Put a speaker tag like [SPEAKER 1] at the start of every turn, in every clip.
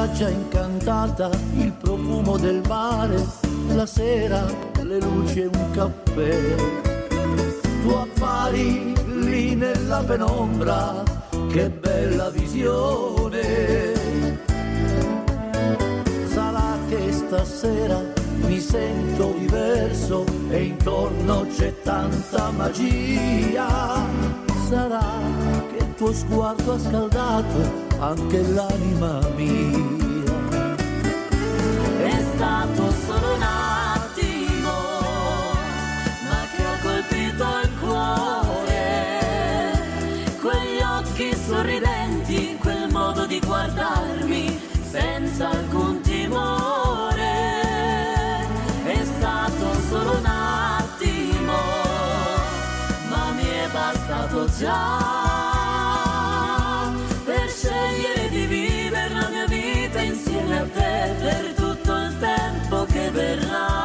[SPEAKER 1] spiaggia incantata, il profumo del mare, la sera, le luci e un caffè. Tu appari lì nella penombra, che bella visione. Sarà che stasera mi sento diverso e intorno c'è tanta magia. Sarà che il tuo sguardo ha scaldato anche l'anima mia.
[SPEAKER 2] È stato solo un attimo, ma che ha colpito il cuore. Quegli occhi sorridenti, quel modo di guardarmi senza alcun timore. È stato solo un attimo, ma mi è bastato già per scegliere di vivere la mia vita insieme a te per tutto il tempo che verrà.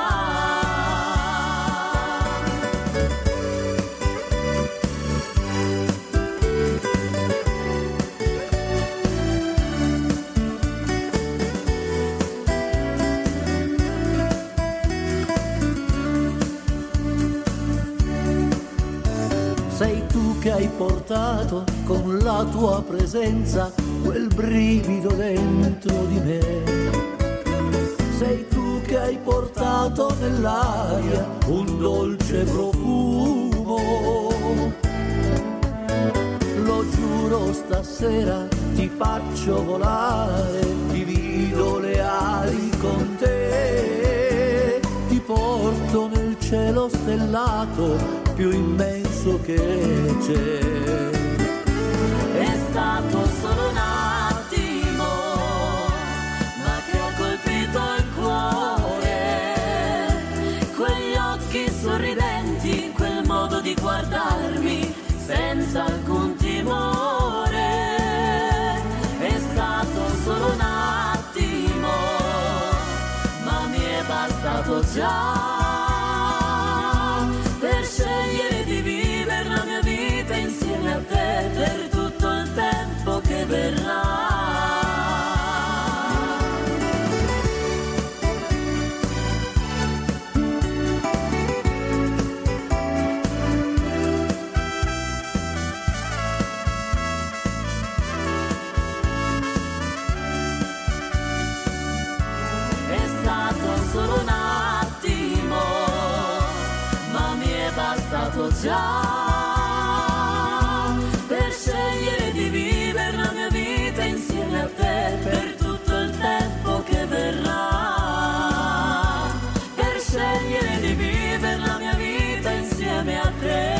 [SPEAKER 1] Sei tu che hai portato con la tua presenza quel brivido dentro di me. Sei tu che hai portato nell'aria un dolce profumo. Lo giuro, stasera ti faccio volare, divido le ali con te. Ti porto nel cielo stellato più immenso che c'è.
[SPEAKER 2] È stato solo un attimo, ma che ha colpito il cuore. Quegli occhi sorridenti, quel modo di guardarmi senza alcun timore. È stato solo un attimo, ma mi è bastato già per scegliere di vivere la mia vita insieme a te per tutto il tempo che verrà. È stato solo un attimo, ma mi è bastato già per scegliere di vivere la mia vita insieme a te per tutto il tempo che verrà. Per scegliere di vivere la mia vita insieme a te,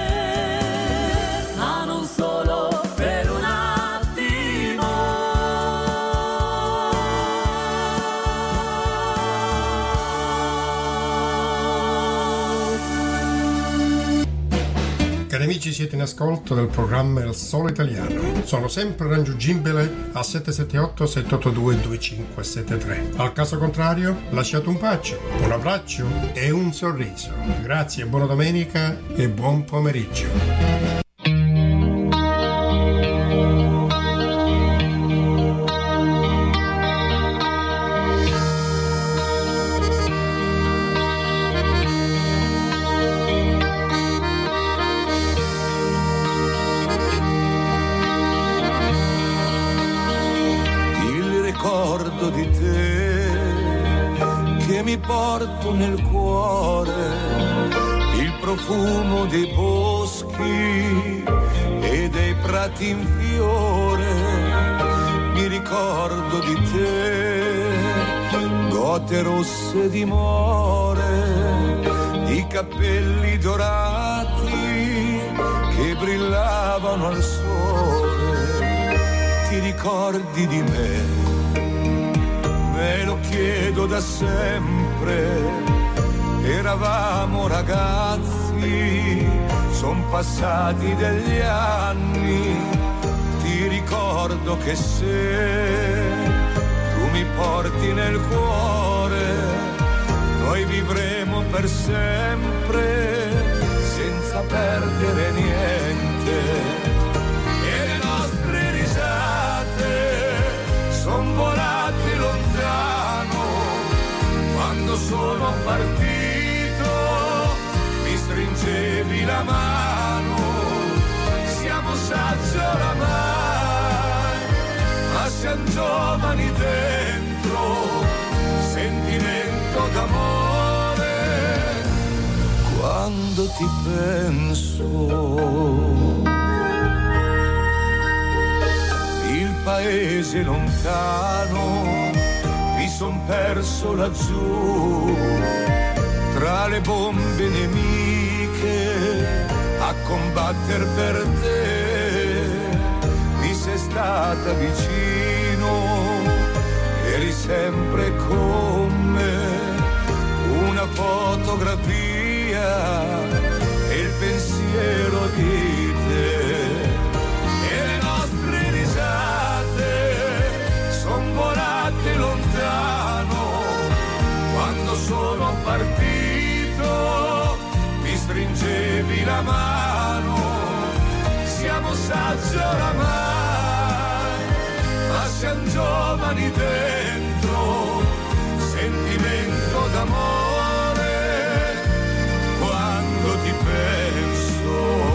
[SPEAKER 2] ma non solo per un attimo.
[SPEAKER 3] Cari amici, siete in ascolto del programma Il Solo Italiano. Sono sempre raggiungibile al 778-782-2573. Al caso contrario, lasciate un bacio, un abbraccio e un sorriso. Grazie, buona domenica e buon pomeriggio.
[SPEAKER 4] Di te che mi porto nel cuore, il profumo dei boschi e dei prati in fiore. Mi ricordo di te, gote rosse di more, i capelli dorati che brillavano al sole. Ti ricordi di me? Me lo chiedo da sempre, eravamo ragazzi, son passati degli anni, ti ricordo che se tu mi porti nel cuore, noi vivremo per sempre, senza perdere niente. E le nostre risate son volate sono partito mi stringevi la mano, siamo saggi oramai, ma siamo giovani dentro, sentimento d'amore. Quando ti penso, il paese lontano, mi son perso laggiù, tra le bombe nemiche, a combatter per te. Mi sei stata vicino, eri sempre con me, una fotografia e il pensiero di te. E le nostre risate son volate lontano, quando sono partito mi stringevi la mano, siamo saggi oramai, ma siamo giovani dentro, sentimento d'amore. Quando ti penso,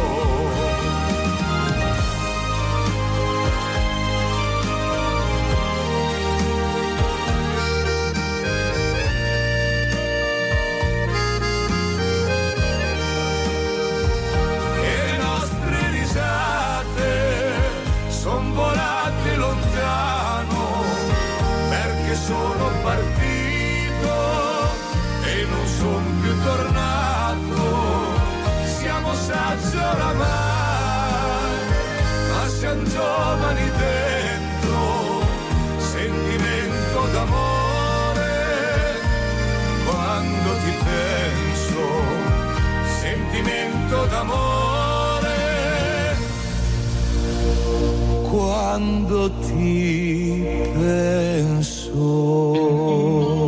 [SPEAKER 4] volate lontano, perché sono partito e non son più tornato. Siamo saggi oramai, ma siamo giovani dentro, sentimento d'amore. Quando ti penso, sentimento d'amore. Quando ti penso.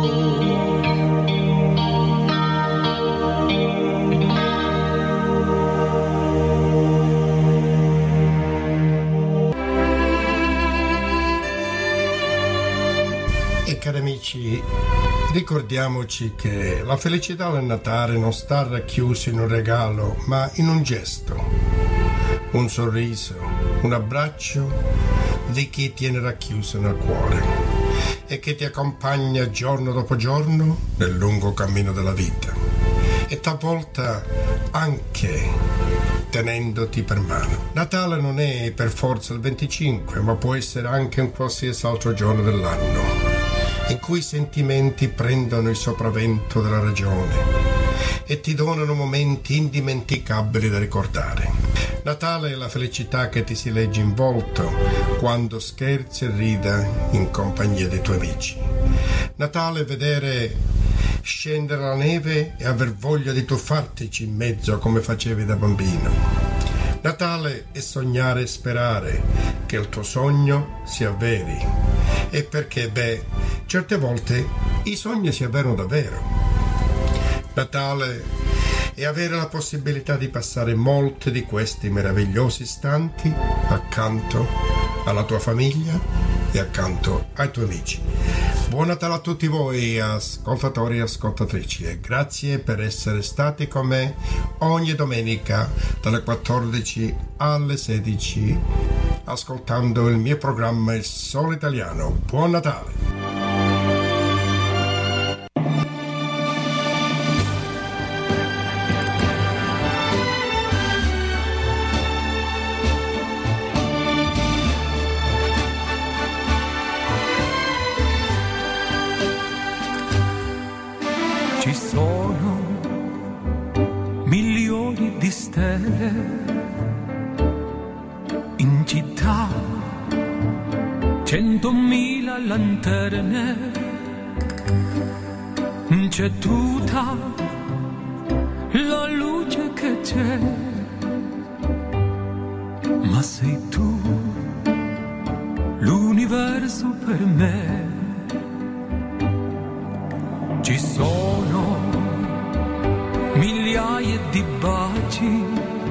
[SPEAKER 3] E cari amici, ricordiamoci che la felicità del Natale non sta racchiusa in un regalo, ma in un gesto, un sorriso, un abbraccio di chi tiene racchiuso nel cuore e che ti accompagna giorno dopo giorno nel lungo cammino della vita, e talvolta anche tenendoti per mano. Natale non è per forza il 25, ma può essere anche un qualsiasi altro giorno dell'anno, in cui i sentimenti prendono il sopravvento della ragione e ti donano momenti indimenticabili da ricordare. Natale è la felicità che ti si legge in volto quando scherzi e rida in compagnia dei tuoi amici. Natale è vedere scendere la neve e aver voglia di tuffartici in mezzo come facevi da bambino. Natale è sognare e sperare che il tuo sogno si avveri, e perché, certe volte i sogni si avverano davvero. Natale è avere la possibilità di passare molti di questi meravigliosi istanti accanto alla tua famiglia e accanto ai tuoi amici. Buon Natale a tutti voi ascoltatori e ascoltatrici, e grazie per essere stati con me ogni domenica dalle 14 alle 16 ascoltando il mio programma Il Sole Italiano. Buon Natale!
[SPEAKER 5] Ci sono milioni di stelle in città, 100.000 lanterne, c'è tutta la luce che c'è, ma sei tu l'universo per me. Ci sono migliaia di baci,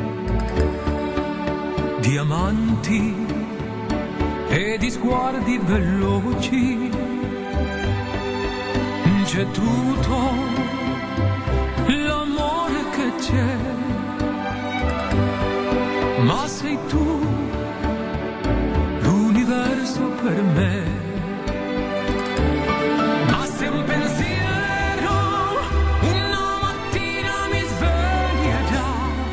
[SPEAKER 5] diamanti e di sguardi veloci, c'è tutto l'amore che c'è, ma sei tu l'universo per me. Ma se un pensiero una mattina mi sveglierà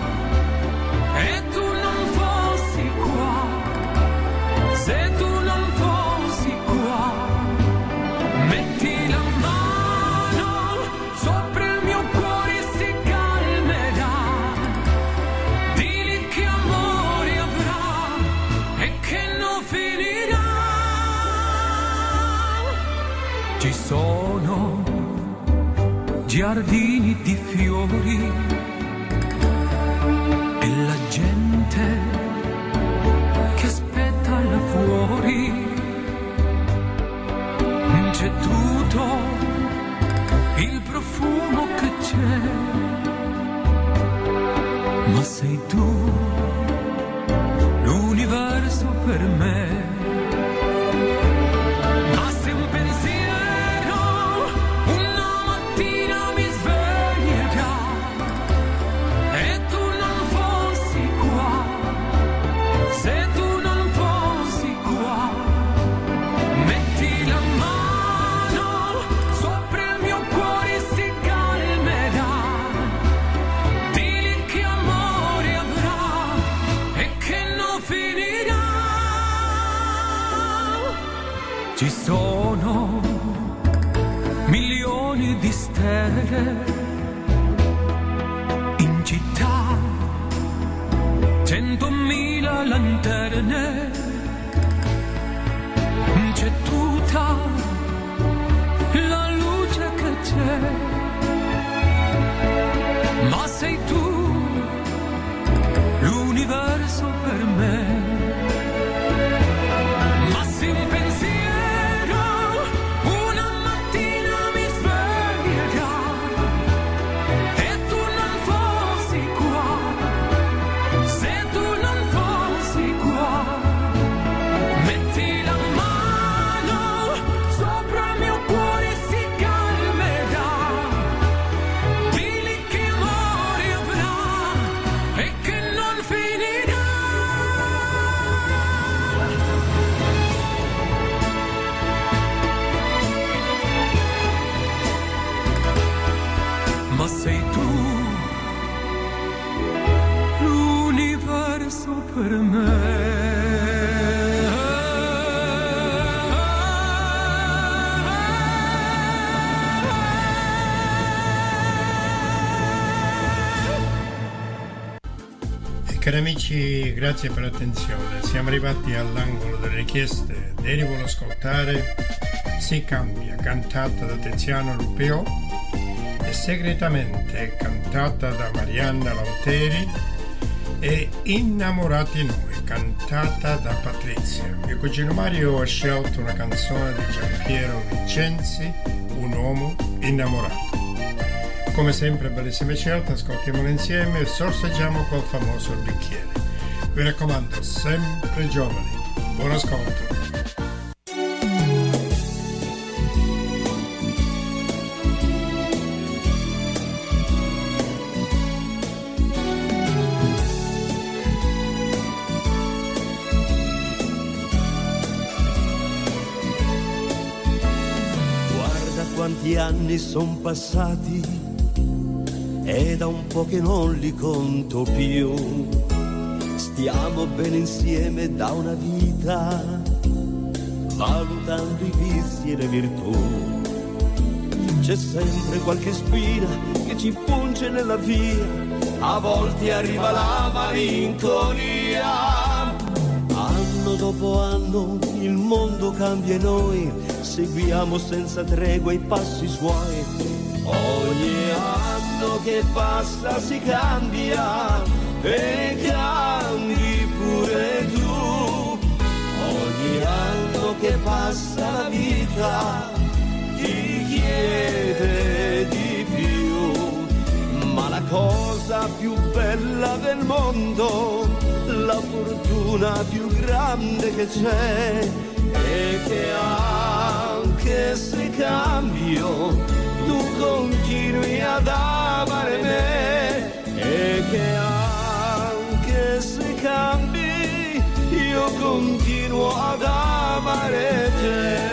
[SPEAKER 5] e tu non fossi qua, se tu non fossi qua, metti la mano sopra il mio cuore e si calmerà, dili che amore avrà e che non finirà. Ci sono giardini di fiori e la gente che aspetta là fuori. C'è tutto il profumo che c'è, ma sei tu l'universo per me. Ma se un pensiero una mattina mi sveglierà e tu non fossi qua, se tu non fossi qua, metti la mano sopra il mio cuore e si calmerà, dili che amore avrà e che non finirà. Ci sono milioni di stelle in città, 100.000 lanterne, c'è tutta la luce che c'è, ma sei tu l'universo per me. Ma se un pensiero una mattina mi sveglierà e tu non fossi qua, se tu non fossi qua, metti la mano sopra il mio cuore e si calmerà, dili che amore avrà e che non finirà. Ma sei tu l'universo per me.
[SPEAKER 3] Cari amici, grazie per l'attenzione. Siamo arrivati all'angolo delle richieste. Ieri volevo ascoltare Si cambia, cantata da Tiziano Lupeo, e Segretamente, cantata da Marianna Lauteri, e Innamorati noi, cantata da Patrizia. Mio cugino Mario ha scelto una canzone di Giampiero Vincenzi, Un uomo innamorato. Come sempre, bellissime scelte, ascoltiamole insieme e sorseggiamo col famoso bicchiere. Vi raccomando, sempre giovani. Buon ascolto.
[SPEAKER 1] Guarda quanti anni son passati e da un po' che non li conto più. Stiamo bene insieme da una vita, valutando i vizi e le virtù. C'è sempre qualche spina che ci punge nella via, a volte arriva la malinconia. Anno dopo anno il mondo cambia e noi seguiamo senza tregua i passi suoi. Ogni anno che passa si cambia e cambi pure tu. Ogni anno che passa la vita ti chiede di più. Ma la cosa più bella del mondo, la fortuna più grande che c'è, è che anche se cambio
[SPEAKER 4] tu continui ad amare me, e che anche se cambi io continuo ad amare te.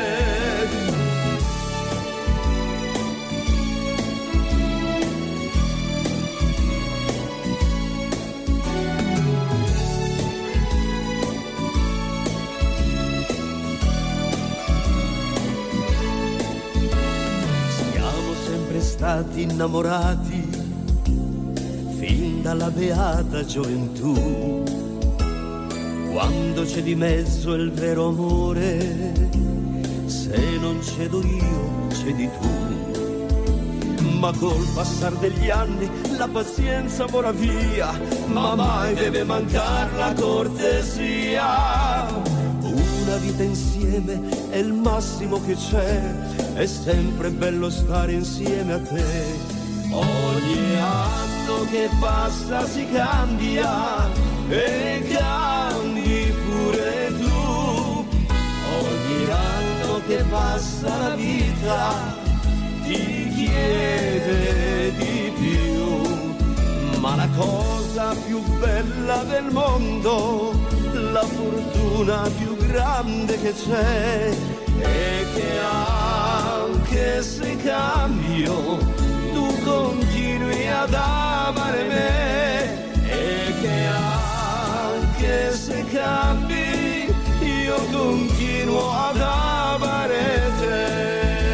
[SPEAKER 1] Stati innamorati fin dalla beata gioventù, quando c'è di mezzo il vero amore, se non cedo io cedi tu. Ma col passar degli anni la pazienza vola via, ma mai deve mancar la cortesia. Una vita insieme è il massimo che c'è, è sempre bello stare insieme a te. Ogni anno che passa si cambia e cambi pure tu. Ogni anno che passa la vita ti chiede di più. Ma la cosa più bella del mondo, la fortuna più grande che c'è, è che anche se cambio tu continui ad amare me, e che anche se cambi io continuo ad amare te.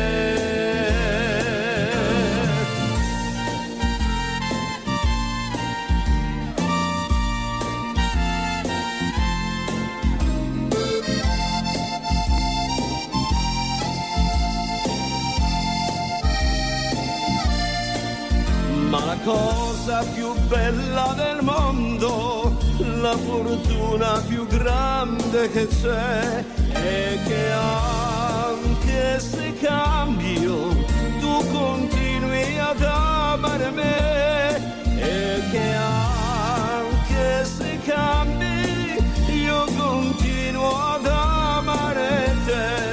[SPEAKER 1] Ma la cosa più bella del mondo, la fortuna più grande che c'è, è che anche se cambio tu continui ad amare me, e che anche se cambi io continuo ad amare te.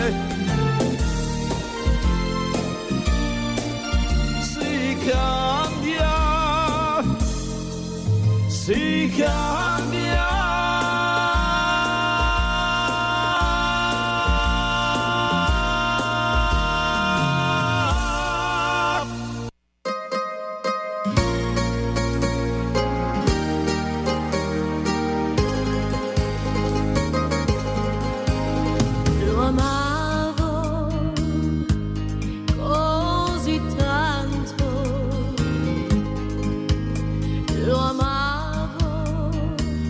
[SPEAKER 1] Si cambia.
[SPEAKER 2] Lo amavo così tanto, lo amavo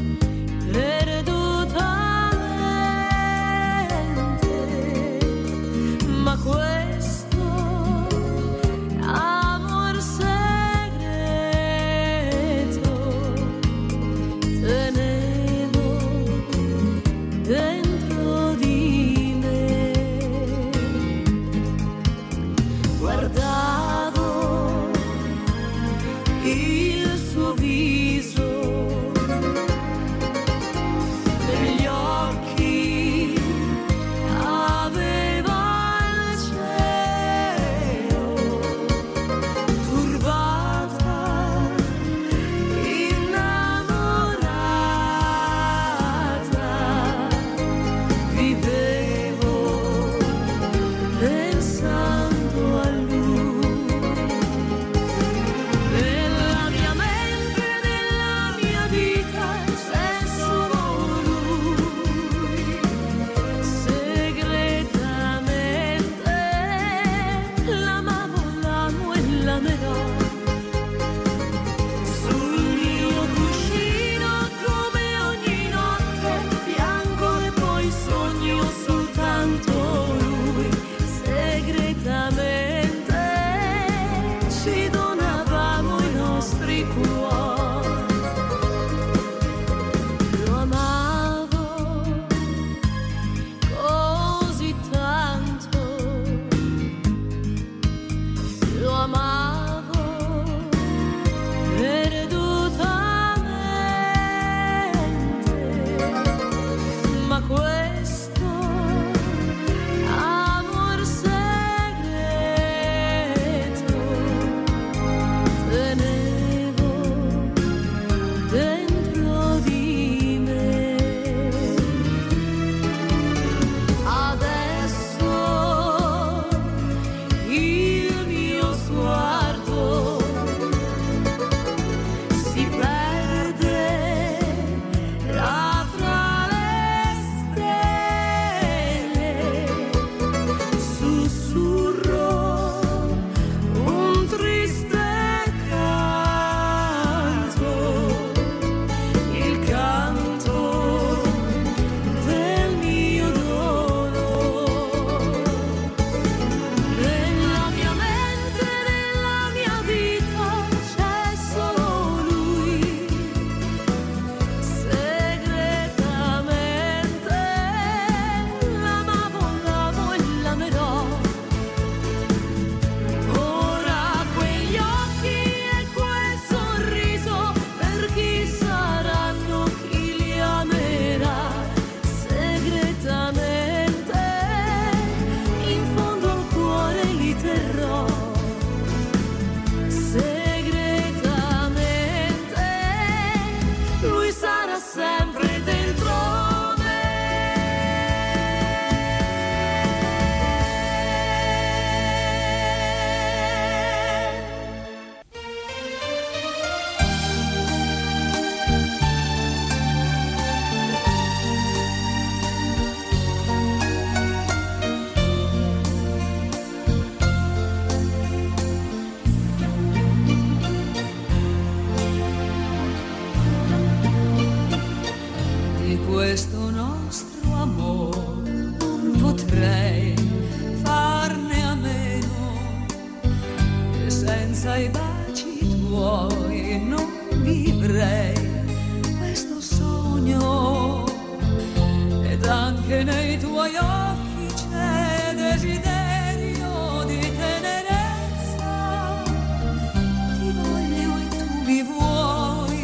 [SPEAKER 2] i baci tuoi non vivrei questo sogno, ed anche nei tuoi occhi c'è desiderio di tenerezza. Ti voglio e tu mi vuoi,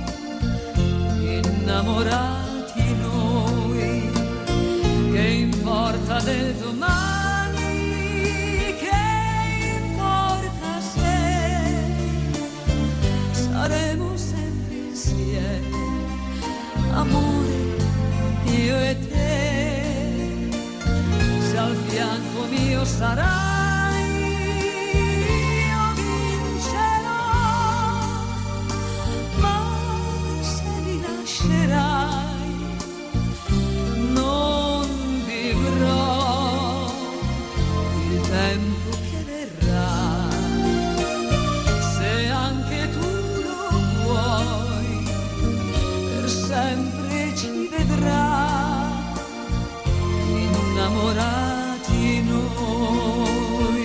[SPEAKER 2] innamorati noi, che importa del domani, che importa se saremo sempre insieme, amore, io e te. Se al fianco mio sarai, io vincerò, ma se mi lascerai non vivrò il tempo che verrà. Se anche tu lo vuoi, per sempre ci vedrà, innamorati noi.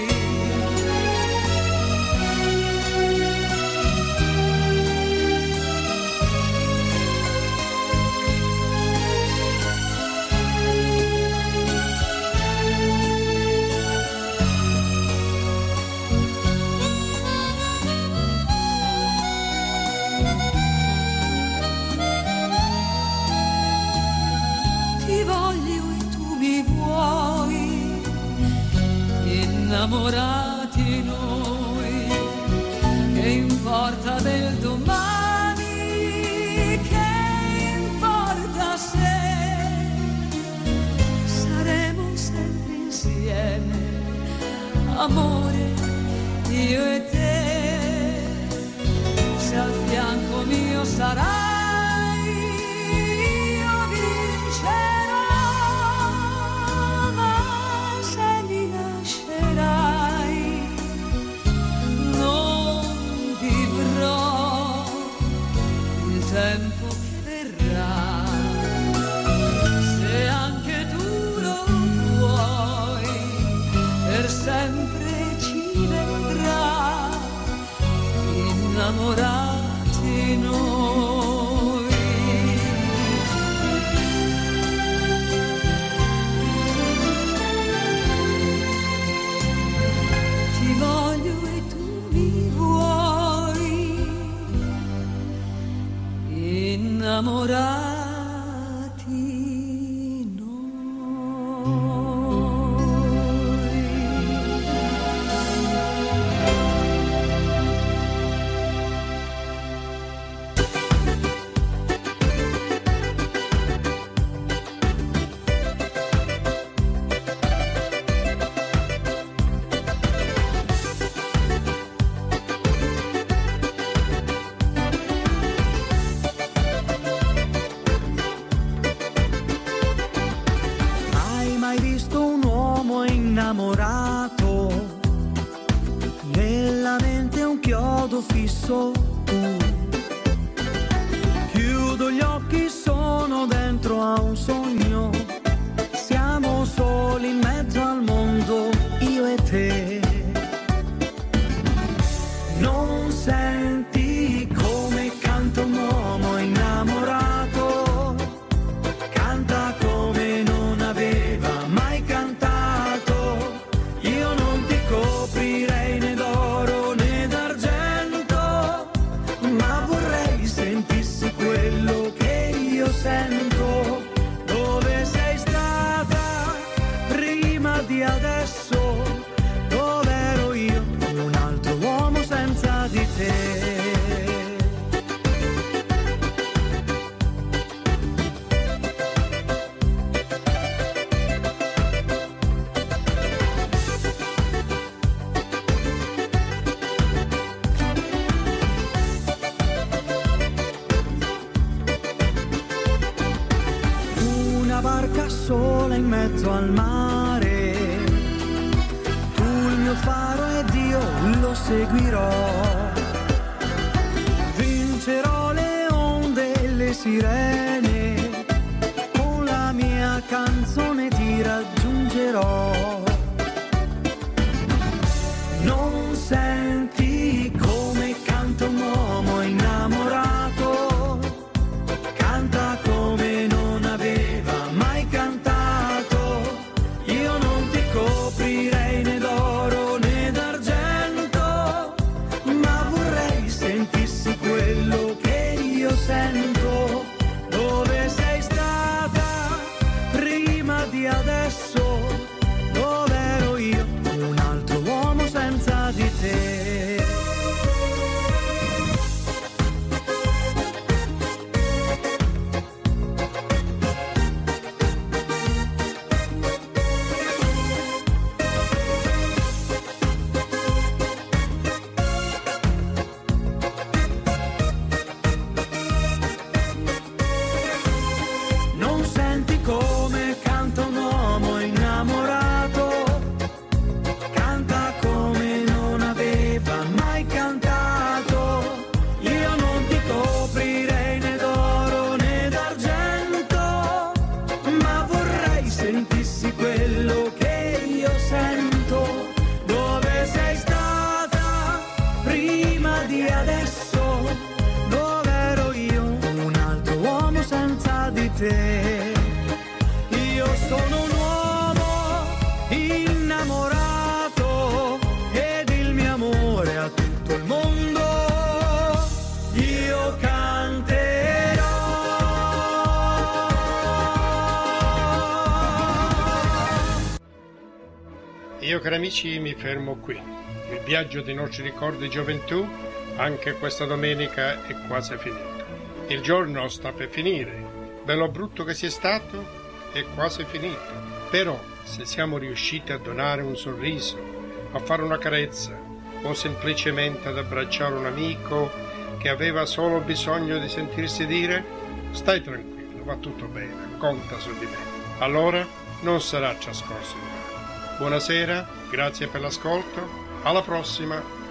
[SPEAKER 2] Ti voglio e tu mi vuoi, innamorati noi, che importa del domani, che importa se saremo sempre insieme, amore, io e te. Se al fianco mio sarai, io vincerò, ma se mi lascerai non vivrò il tempo che verrà. Se anche tu lo vuoi, per sempre ci vedrà, innamorati noi. Ti voglio e tu mi vuoi, innamorati noi.
[SPEAKER 1] Hai mai visto un uomo innamorato? Nella mente un chiodo fisso. Chiudo gli occhi, sono dentro a un sogno. Siamo soli in mezzo al mondo, io e te. Non senti come canta un uomo innamorato? Canta come non aveva mai cantato. Io non ti coprirei né d'oro né d'argento, ma vorrei sentissi quello che io sento. Dove sei stata prima di adesso? Dove ero io, un altro uomo senza di te? Una barca sola in mezzo al mare, tu il mio faro ed io lo seguirò. Vincerò le onde e le sirene, con la mia canzone ti raggiungerò. Non senti
[SPEAKER 6] vedi adesso dove ero io, un altro uomo senza di te. Io sono un uomo innamorato ed il mio amore a tutto il mondo io canterò.
[SPEAKER 3] Io, cari amici, mi fermo qui. Il viaggio dei nostri ricordi di gioventù, anche questa domenica, è quasi finito. Il giorno sta per finire. Bello brutto che sia stato, è quasi finito. Però, se siamo riusciti a donare un sorriso, a fare una carezza, o semplicemente ad abbracciare un amico che aveva solo bisogno di sentirsi dire «Stai tranquillo, va tutto bene, conta su di me», allora non sarà trascorso in vano. Buonasera, grazie per l'ascolto, alla prossima!